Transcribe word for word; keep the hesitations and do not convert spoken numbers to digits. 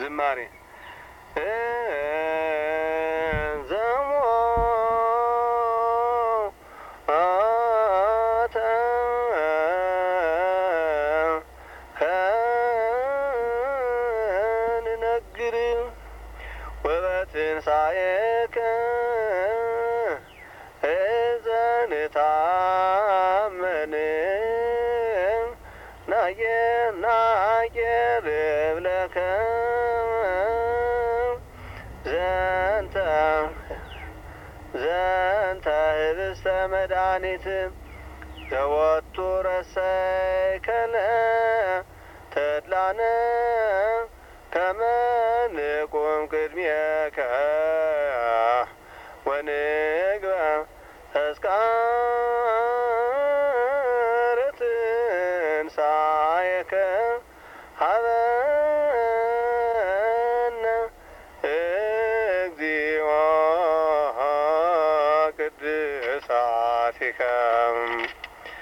ዝማሬ ዘሞ አተ ከንነግር ወበትንሣኤከ እዘንታመን ናየ ናየርብ ለከ ዘንተ ዘንተ ህብስተ መድኃኒት ዘወቱ ረሰይከለ ተድላነ ከመ ንቁም ቅድሜከ ወንግበር ተስካረ ትንሣኤከ ሀበነ እግዚኦ ቅድሳቲከ